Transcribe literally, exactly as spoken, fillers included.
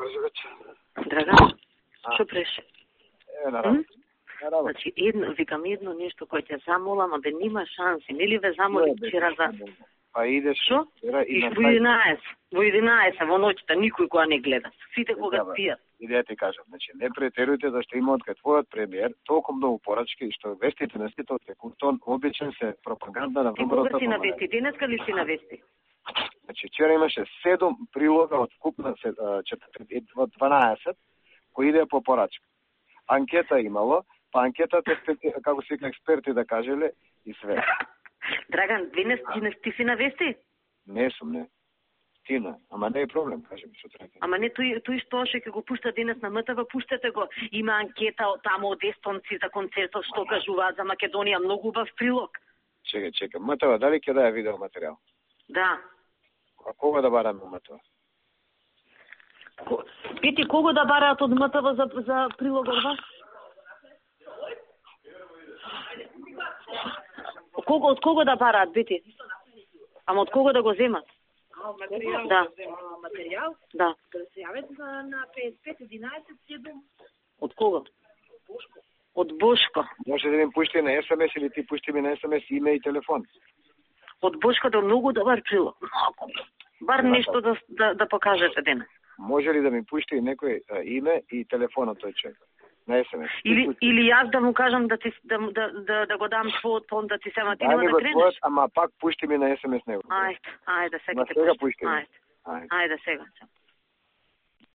Драган, што преш? Е, на работа. Значи, едно, викам едно нешто кој ќе замолам, а бе нема шанси. Нели ве замоли вчера за... Па идеш... Што? И во единаесет, во единаесет во ноќта, никој кога не гледа. Сите кога спијат. И да ти кажам, значи, не претерујте зашто има од кај твојот премиер толку многу порачки што вестите на сите од секундон обичен се пропаганда на выборот. Ти кога си на вести? Денеска ли си на вести? Значи, вчера имаше седум прилога од вкупна од дванаесет кои идеа по порачка. Анкета имало, па анкетата, како се вика експерти да кажеле, и све. Драган, денес ти, ти си на вести? Не сум, не. Тина, ама не е проблем, кажем што треба. Ама не тој тој што ќе го пушта денес на МТВ, пуштете го. Има анкета од тамо од естонци за концертот што кажуваат за Македонија, многу убав прилог. Чекај, чекај, МТВ дали ќе даде видео материјал? Да. А кога да бараме МТВ? Бити, кого да бараат од МТВ за за прилог од вас? Кого од кого да бараат, бити? Ама од кого да го земат? Материјал, да. материјал, да. Да се јават на, на петдесет и пет единаесет седум. Од кого? Од Бошко. Од Бошко. Може да ми пушти на ес ем ес или ти пушти ми на ес ем ес име и телефон. Од Бошко да многу добар прилог. Бар нешто да, да, да покажете денес. Може ли да ми пушти некој а, име и телефонот тој човек? На ес ем ес. Или или јас да му кажам да ти да да да, да го дам твојот фонд да ти сема ти нема да кренеш. Твојот, ама пак пушти ми на ес ем ес него. Ајде, ајде сега те пушти. Ајде. Ајде сега.